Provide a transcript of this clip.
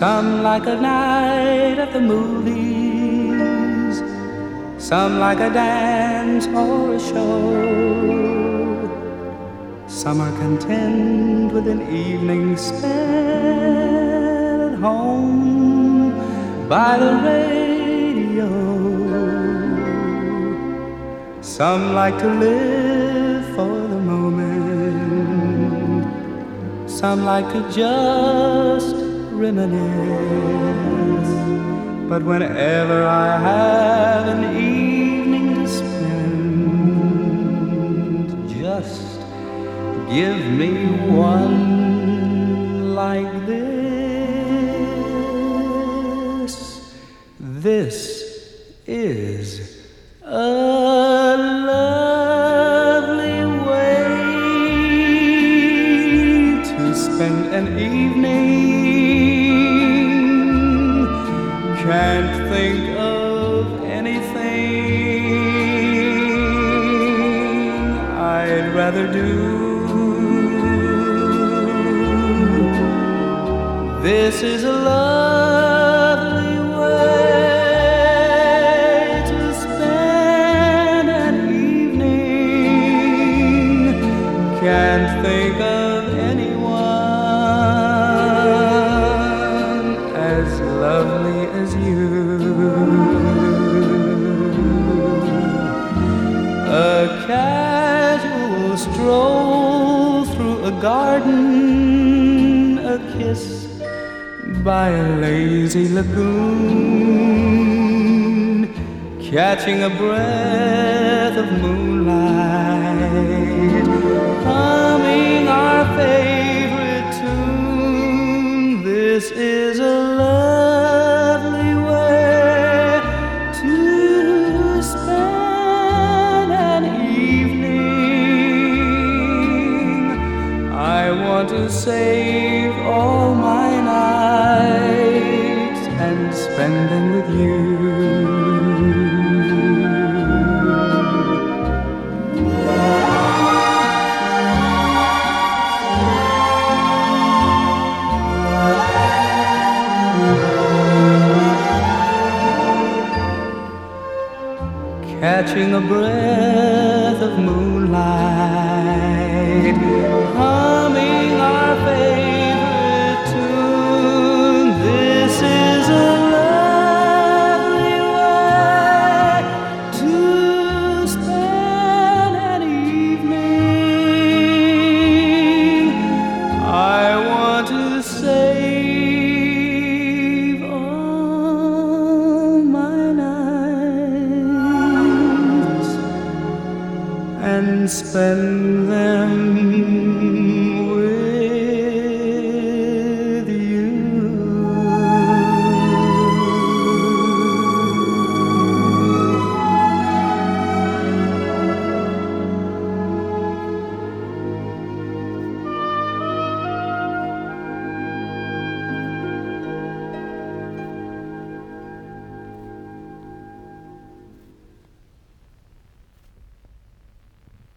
Some like a night at the movies, some like a dance or a show. Some are content with an evening spent at home by the radio. Some like to live for the moment, some like to just reminisce. But whenever I have an evening to spend, just give me one like this. This is a lovely way to spend an evening. Can't think of anything I'd rather do. This is a lovely way to spend an evening. Can't think of anyone as lovely as you. A casual stroll through a garden, a kiss by a lazy lagoon, catching a breath of moonlight, humming our favorite tune. This is a lovely way to spend an evening. I want to save all my nights and spend them with you. Catching a breath of moonlight, humming our favorite tune. This is a lovely way to spend an evening. I want to save all my nights and spend them